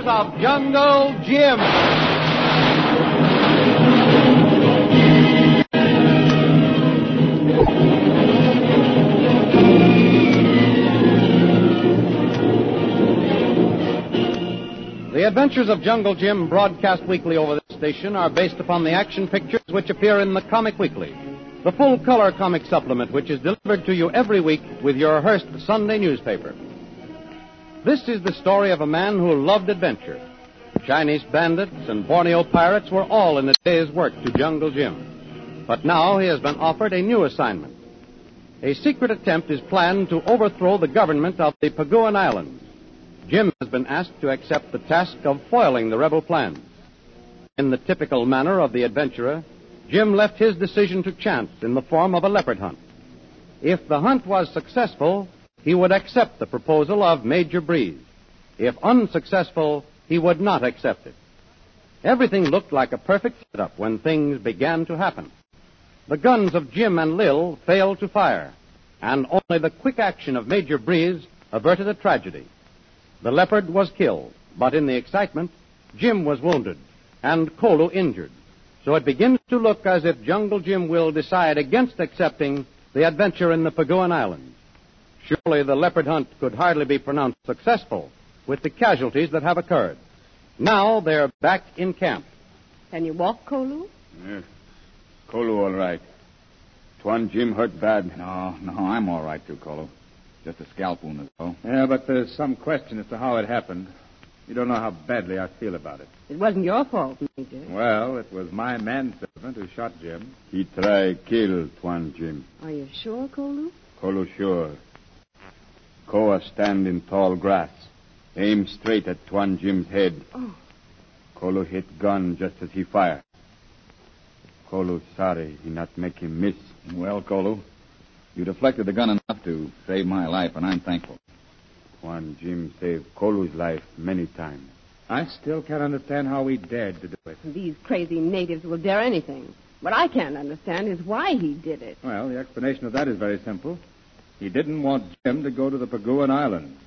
of Jungle Jim. The Adventures of Jungle Jim, broadcast weekly over this station, are based upon the action pictures which appear in the Comic Weekly, the full-color comic supplement which is delivered to you every week with your Hearst Sunday newspaper. This is the story of a man who loved adventure. Chinese bandits and Borneo pirates were all in a day's work to Jungle Jim. But now he has been offered a new assignment. A secret attempt is planned to overthrow the government of the Paguan Islands. Jim has been asked to accept the task of foiling the rebel plans. In the typical manner of the adventurer, Jim left his decision to chance in the form of a leopard hunt. If the hunt was successful, he would accept the proposal of Major Breeze. If unsuccessful, he would not accept it. Everything looked like a perfect setup when things began to happen. The guns of Jim and Lil failed to fire, and only the quick action of Major Breeze averted a tragedy. The leopard was killed, but in the excitement, Jim was wounded and Kolu injured. So it begins to look as if Jungle Jim will decide against accepting the adventure in the Paguan Islands. Surely the leopard hunt could hardly be pronounced successful with the casualties that have occurred. Now they're back in camp. Can you walk, Kolu? Yes. Kolu all right. Tuan Jim hurt bad. No, I'm all right too, Kolu. Just a scalp wound is all. Yeah, but there's some question as to how it happened. You don't know how badly I feel about it. It wasn't your fault, Major. Well, it was my manservant who shot Jim. He try kill Tuan Jim. Are you sure, Kolu? Kolu sure. Koa stand in tall grass. Aim straight at Tuan Jim's head. Oh. Kolu hit gun just as he fire. Kolu sorry he not make him miss. Well, Kolu, you deflected the gun enough to save my life, and I'm thankful. Tuan Jim saved Kolu's life many times. I still can't understand how he dared to do it. These crazy natives will dare anything. What I can't understand is why he did it. Well, the explanation of that is very simple. He didn't want Jim to go to the Paguan Islands.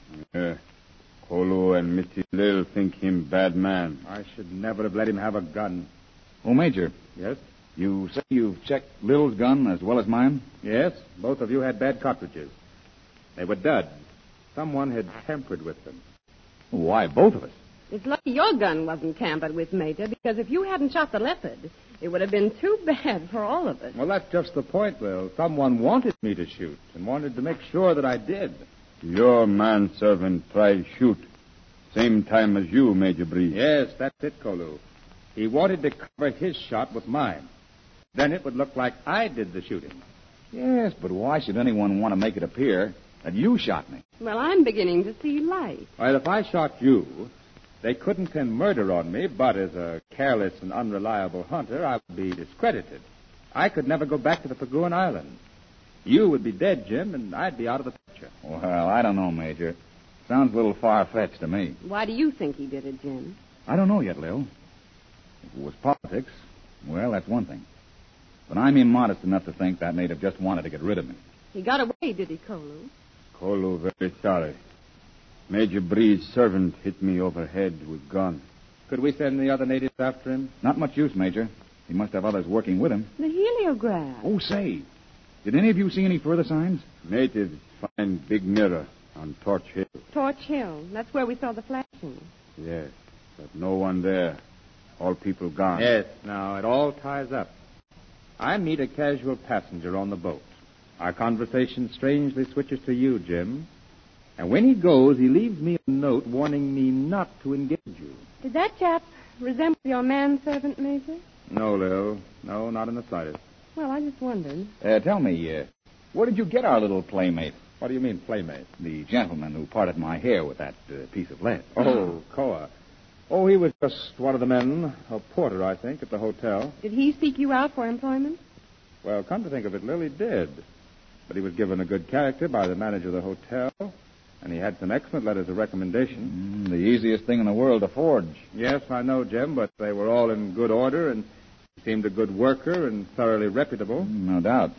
Kolu and Missy Lil think him bad man. I should never have let him have a gun. Oh, Major. Yes? You say you've checked Lil's gun as well as mine? Yes, both of you had bad cartridges. They were duds. Someone had tampered with them. Why, both of us? It's lucky your gun wasn't tampered with, Major, because if you hadn't shot the leopard, it would have been too bad for all of us. Well, that's just the point, Lil. Someone wanted me to shoot and wanted to make sure that I did. Your manservant tried shoot. Same time as you, Major Breeze. Yes, that's it, Kolu. He wanted to cover his shot with mine. Then it would look like I did the shooting. Yes, but why should anyone want to make it appear that you shot me? Well, I'm beginning to see light. Well, if I shot you, they couldn't pin murder on me, but as a careless and unreliable hunter, I would be discredited. I could never go back to the Paguan Islands. You would be dead, Jim, and I'd be out of the picture. Well, I don't know, Major. Sounds a little far-fetched to me. Why do you think he did it, Jim? I don't know yet, Lil. If it was politics, well, that's one thing. But I'm immodest enough to think that native just wanted to get rid of me. He got away, did he, Kolu? Kolu very sorry. Major Breeze's servant hit me overhead with gun. Could we send the other natives after him? Not much use, Major. He must have others working with him. The heliograph. Oh, say, did any of you see any further signs? Natives find big mirror on Torch Hill. Torch Hill. That's where we saw the flashing. Yes, but no one there. All people gone. Yes, now it all ties up. I meet a casual passenger on the boat. Our conversation strangely switches to you, Jim. And when he goes, he leaves me a note warning me not to engage you. Did that chap resemble your manservant, Major? No, Lil. No, not in the slightest. Well, I just wondered. Tell me, where did you get our little playmate? What do you mean, playmate? The gentleman who parted my hair with that piece of lead. Oh, Koa. Oh, he was just one of the men, a porter, I think, at the hotel. Did he seek you out for employment? Well, come to think of it, Lil, he did. But he was given a good character by the manager of the hotel, and he had some excellent letters of recommendation. The easiest thing in the world to forge. Yes, I know, Jim, but they were all in good order, and he seemed a good worker and thoroughly reputable. No doubt.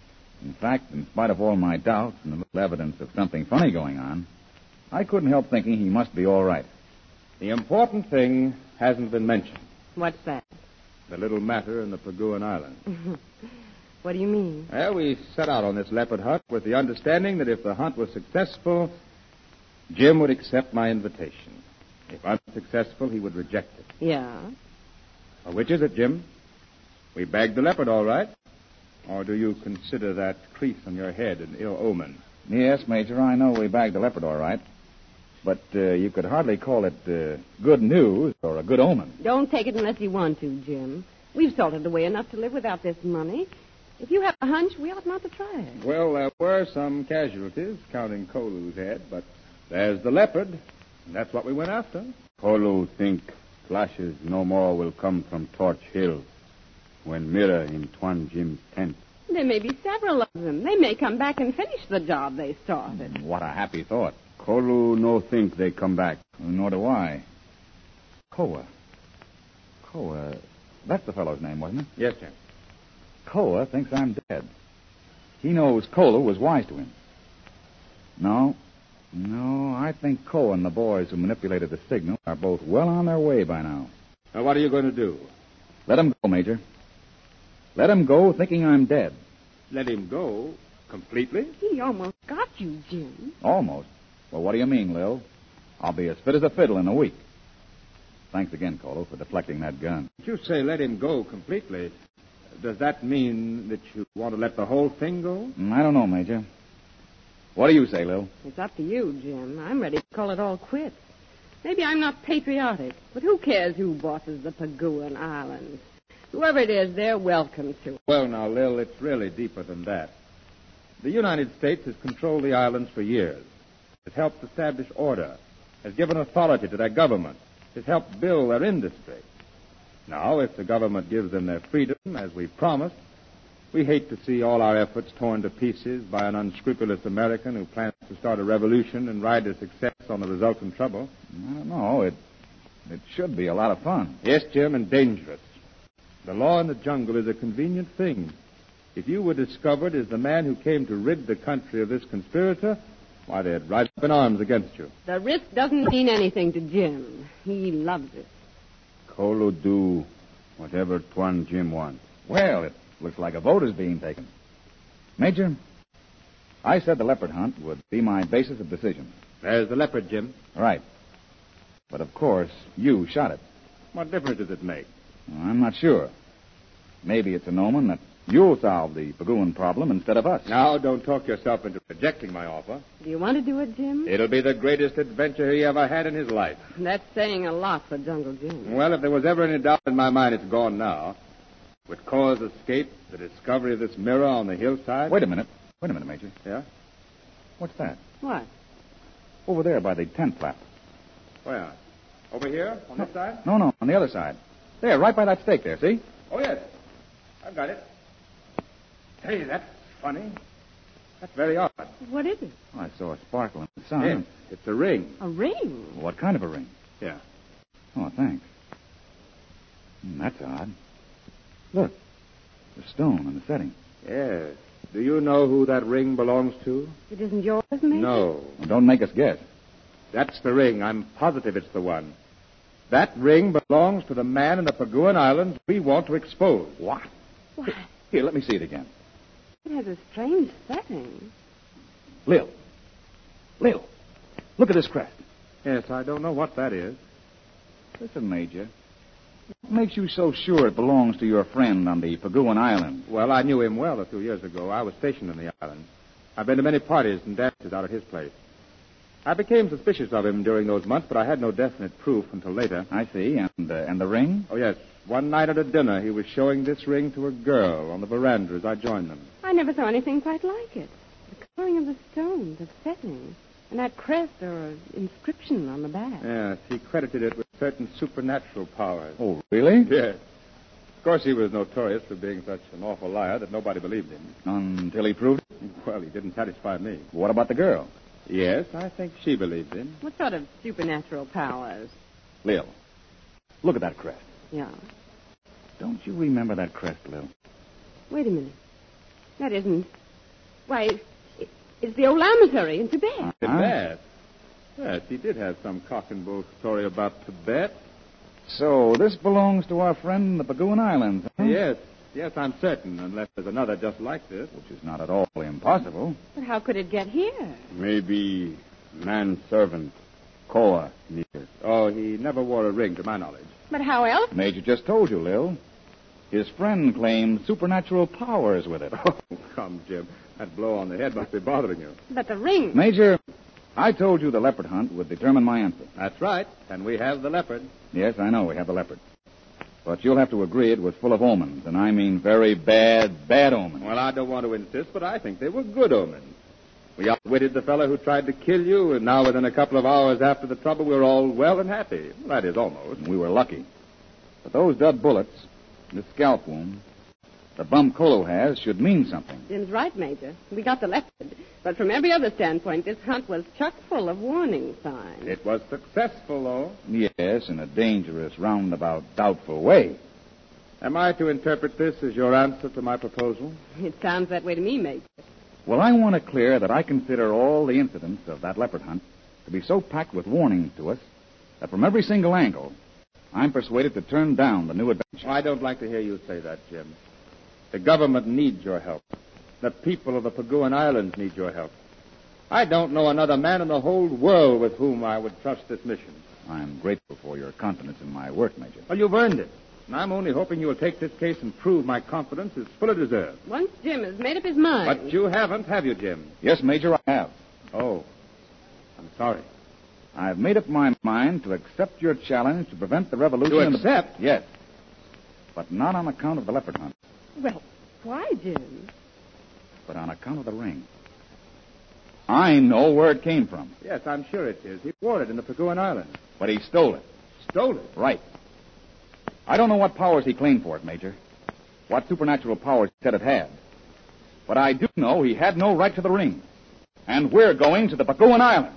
In fact, in spite of all my doubts and the little evidence of something funny going on, I couldn't help thinking he must be all right. The important thing hasn't been mentioned. What's that? The little matter in the Paguan Islands. What do you mean? Well, we set out on this leopard hunt with the understanding that if the hunt was successful, Jim would accept my invitation. If unsuccessful, he would reject it. Yeah? Well, which is it, Jim? We bagged the leopard, all right? Or do you consider that crease on your head an ill omen? Yes, Major, I know we bagged the leopard all right. But you could hardly call it good news or a good omen. Don't take it unless you want to, Jim. We've salted away enough to live without this money. If you have a hunch, we ought not to try it. Well, there were some casualties, counting Kolu's head, but there's the leopard, and that's what we went after. Kolu think flashes no more will come from Torch Hill when Mira in Tuan Jim's tent. There may be several of them. They may come back and finish the job they started. What a happy thought. Kolu no think they come back. Nor do I. Koa, that's the fellow's name, wasn't it? Yes, Jim. Koa thinks I'm dead. He knows Kolu was wise to him. No, I think Koa and the boys who manipulated the signal are both well on their way by now. Now, what are you going to do? Let him go, Major. Let him go thinking I'm dead. Let him go completely? He almost got you, Jim. Almost. Well, what do you mean, Lil? I'll be as fit as a fiddle in a week. Thanks again, Kolu, for deflecting that gun. If you say let him go completely, does that mean that you want to let the whole thing go? I don't know, Major. What do you say, Lil? It's up to you, Jim. I'm ready to call it all quits. Maybe I'm not patriotic, but who cares who bosses the Paguan Islands? Whoever it is, they're welcome to it. Well, now, Lil, it's really deeper than that. The United States has controlled the islands for years. Has helped establish order. Has given authority to their government. Has helped build their industry. Now, if the government gives them their freedom, as we promised, we hate to see all our efforts torn to pieces by an unscrupulous American who plans to start a revolution and ride to success on the resultant trouble. I don't know. It should be a lot of fun. Yes, Jim, and dangerous. The law in the jungle is a convenient thing. If you were discovered as the man who came to rid the country of this conspirator, why, they'd rise up in arms against you. The risk doesn't mean anything to Jim. He loves it. Kolu do whatever Tuan Jim wants. Well, it looks like a vote is being taken. Major, I said the leopard hunt would be my basis of decision. There's the leopard, Jim. Right. But, of course, you shot it. What difference does it make? Well, I'm not sure. Maybe it's an omen that you'll solve the Paguan problem instead of us. Now, don't talk yourself into rejecting my offer. Do you want to do it, Jim? It'll be the greatest adventure he ever had in his life. That's saying a lot for Jungle Jim. Well, if there was ever any doubt in my mind, it's gone now. With Koa's escape, the discovery of this mirror on the hillside... Wait a minute, Major. Yeah? What's that? What? Over there by the tent flap. Where? Over here? On this side? No, on the other side. There, right by that stake there, see? Oh, yes. I've got it. Hey, that's funny. That's very odd. What is it? Oh, I saw a sparkle in the sun. Yes, it's a ring. A ring? What kind of a ring? Yeah. Oh, thanks. That's odd. Look, the stone on the setting. Yes. Do you know who that ring belongs to? It isn't yours, Major? No. Well, don't make us guess. That's the ring. I'm positive it's the one. That ring belongs to the man in the Paguan Islands we want to expose. What? Why, Here, let me see it again. it has a strange setting. Lil, look at this crest. Yes, I don't know what that is. Listen, Major. What makes you so sure it belongs to your friend on the Paguan Island? Well, I knew him well a few years ago. I was stationed in the island. I've been to many parties and dances out at his place. I became suspicious of him during those months, but I had no definite proof until later. I see. And the ring? Oh, yes. One night at a dinner, he was showing this ring to a girl on the veranda as I joined them. I never saw anything quite like it. The coloring of the stone, the setting, and that crest or inscription on the back. Yes, he credited it with certain supernatural powers. Oh, really? Yes. Of course, he was notorious for being such an awful liar that nobody believed him. Until he proved it? Well, he didn't satisfy me. What about the girl? Yes, I think she believed him. What sort of supernatural powers? Lil, look at that crest. Yeah. Don't you remember that crest, Lil? Wait a minute. That isn't... Why, it's the old lamasery in Tibet. Tibet? Yes, he did have some cock and bull story about Tibet. So this belongs to our friend in the Paguan Islands, huh? Yes, I'm certain, unless there's another just like this. Which is not at all impossible. But how could it get here? Maybe manservant Koa near. Oh, he never wore a ring, to my knowledge. But how else? Major just told you, Lil. His friend claimed supernatural powers with it. Oh, come, Jim. That blow on the head must be bothering you. But the ring. Major, I told you the leopard hunt would determine my answer. That's right, and we have the leopard. Yes, I know we have the leopard. But you'll have to agree it was full of omens, and I mean very bad omens. Well, I don't want to insist, but I think they were good omens. We outwitted the fellow who tried to kill you, and now within a couple of hours after the trouble, we're all well and happy. That is, almost. We were lucky. But those dud bullets, the scalp wound, the bum Kolo has should mean something. Jim's right, Major. We got the leopard. But from every other standpoint, this hunt was chock full of warning signs. It was successful, though. Yes, in a dangerous, roundabout, doubtful way. Am I to interpret this as your answer to my proposal? It sounds that way to me, Major. Well, I want to clear that I consider all the incidents of that leopard hunt to be so packed with warnings to us that from every single angle, I'm persuaded to turn down the new adventure. I don't like to hear you say that, Jim. The government needs your help. The people of the Paguan Islands need your help. I don't know another man in the whole world with whom I would trust this mission. I'm grateful for your confidence in my work, Major. Well, you've earned it. And I'm only hoping you'll take this case and prove my confidence is fully deserved. Once Jim has made up his mind. But you haven't, have you, Jim? Yes, Major, I have. Oh, I'm sorry. I've made up my mind to accept your challenge to prevent the revolution. To accept? Yes. But not on account of the leopard hunt, Well, why, Jim? but on account of the ring. I know where it came from, Yes, I'm sure it is. He wore it in the Paguan Islands. but he stole it. Stole it. Right. I don't know what powers he claimed for it, Major. What supernatural powers he said it had. But I do know he had no right to the ring. And we're going to the Paguan Islands.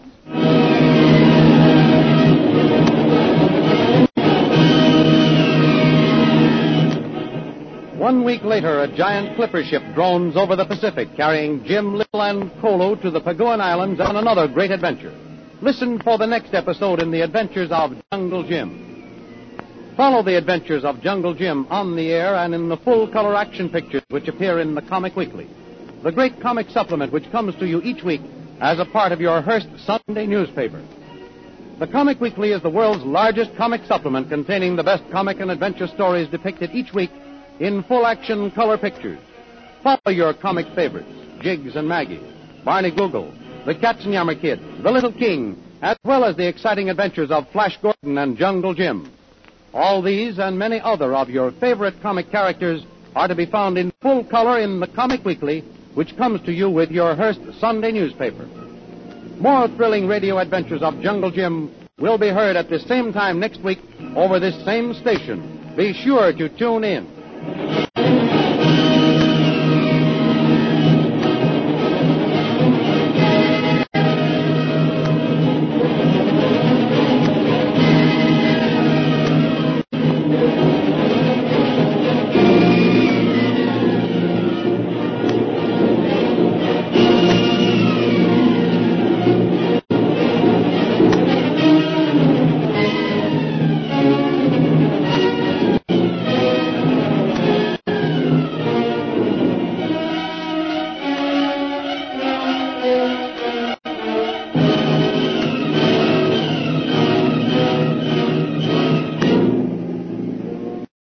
1 week later, a giant clipper ship drones over the Pacific, carrying Jim Little and Kolo to the Paguan Islands on another great adventure. Listen for the next episode in the adventures of Jungle Jim. Follow the adventures of Jungle Jim on the air and in the full-color action pictures which appear in the Comic Weekly, the great comic supplement which comes to you each week as a part of your Hearst Sunday newspaper. The Comic Weekly is the world's largest comic supplement containing the best comic and adventure stories depicted each week in full-action color pictures. Follow your comic favorites, Jiggs and Maggie, Barney Google, the Katzenjammer Kid, the Little King, as well as the exciting adventures of Flash Gordon and Jungle Jim. All these and many other of your favorite comic characters are to be found in full color in the Comic Weekly, which comes to you with your Hearst Sunday newspaper. More thrilling radio adventures of Jungle Jim will be heard at the same time next week over this same station. Be sure to tune in.